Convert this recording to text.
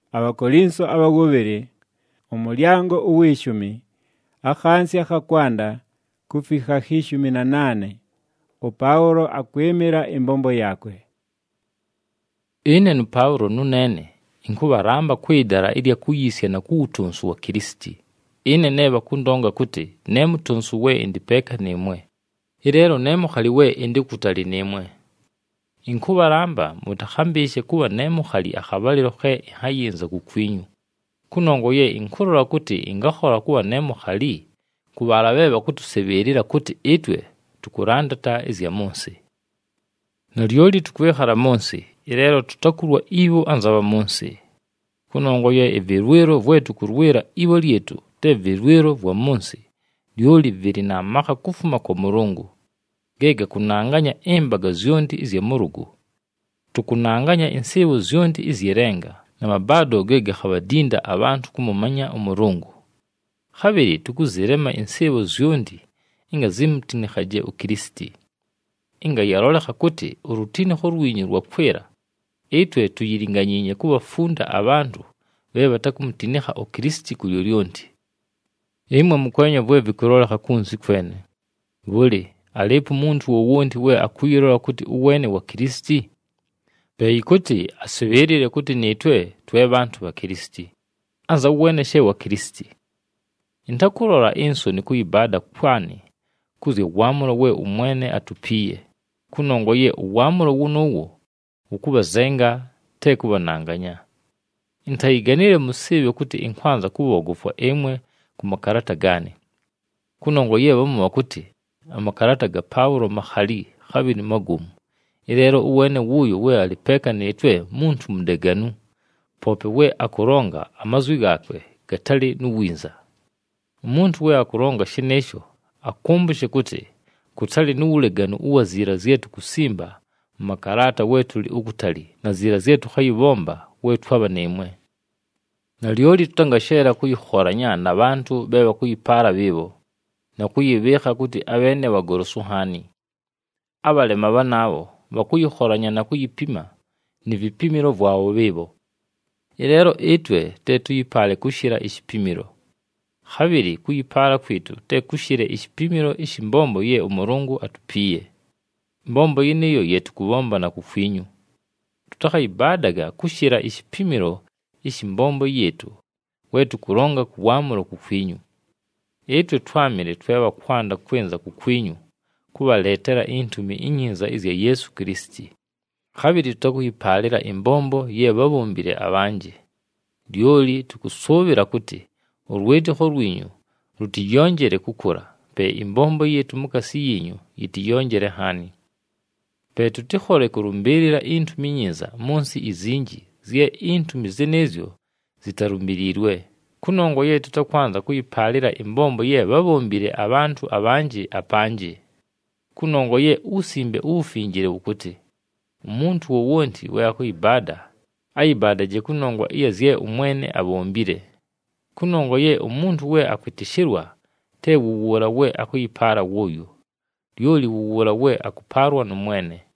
Abakorinso abagobere omulyango uwishumi akhansi akhakwanda kufika 18 Paulo akwemera imbombo yakwe. Ine ni Paulo nunene inkubaramba kwidara ilya kuyisya na kuutunsu wa Kristi. Ine neba kundonga kuti nemutunsu we indipeka nimwe. Irero nemukhali we indikutali nimwe. Inkubaramba mutakhambishe kuwa nemukhali akhabaliro khe ihayinza kukwinyu. Kunongoye inkurora kuti ingakhola kuwa nemukhali kubala beba kutuseberera kuti itwe tukurandata izya munsi. Nalyoli tukwekhala munsi, irero tutakurwa ibo anzaba munsi. Kunongoye evirwiro vwetu kurwira ibo lyetu te virwiro vwa munsi, lyoli viri na maka kufuma kwa Mulungu. Gega kunanganya embaga zyondi izya murugu. Tukunanganya insibo zyondi izyirenga, na mabado gega khabadinda abantu kumumanya Umulungu. Khabiri tukuzirema insibo zyondi inga zimutinikhaje uKristi. Inga yarolekha kuti urutini khorwinyi rwakwera itwe tuyiringanyinye kubafunda abantu beba takumutinikha uKristi kuyolyonti. Imwe mukwenya bwe bikurolekha kunzi kwene. Buli alipo muntu wowonti we akwirola kuti uwene wa Kristi. Beyi kuti aseberire kuti nitwe twe bantu ba Kristi. Anza uwene she wa Kristi. Intakurora inso ni kuibada kwani kuzi uwamulo we umwene atupiye. Kunongoye uwamulo wunowo ukubazenga te kubananganya. Intayiganire musibe kuti inkwanza kubogofwa emwe kumakarata gani. Kunongoye bamu wakuti amakarata ga Paulo mahali khabiri magumu. Irero uwene wuyo we alipeka nitwe muntu mdeganu. Pope we akuronga amazwi gakwe gatali nuwinza. Umuntu we akuronga shinesho akumbushe kuti kutali nuuleganu uwa zira zetu kusimba makarata wetu li ukutali na zira zetu khayibomba wetu haba nemwe. Nalyoli tutangashera kuyikhoranya na bantu beba kuyipara bibo na kuyibekha kuti abene bagorosuhani. Abalema banabo bakuyikhoranya na kuyipima ni vipimiro vwabo bibo. Irero itwe te tuyipale kushira ishipimiro. Khabiri kuyipara kwitu te kushire ishipimiro ishimbombo ye Umulungu atupiye. Mbombo yiniyo yetu kubomba na kukwinyu. Tutakayibadaga kushira ishipimiro ishimbombo yetu wetu kuronga kuwamulo kukwinyu. Itwe twamire tweba kwanda kwenza kukwinyu kubaletera intumi inyinza izya Yesu Kristi. Khabiri tutakuyipalira imbombo ye babumbire abanje. Lyoli tukusobera kuti urwete khorwinyu rutiyongere kukura pe imbombo yetu mukasi yinyu yitiyongere hani. Pe tutikhole kurumbirira intumi nyinza munsi izinji zye intumi zenezyo zitarumbirirwe. Kunongoye tutakwanza kuyipalira imbombo ye babumbire abantu abanje apanje. Kunongoye usimbe ufingire ukuti umuntu wowonti we akuyibada ayibada je kunongwa iya zye umwene abombire. Kunongoye umuntu we akwitishirwa te wuwura we akuyipara woyo. Lyoli wuwura we akuparwa numwene.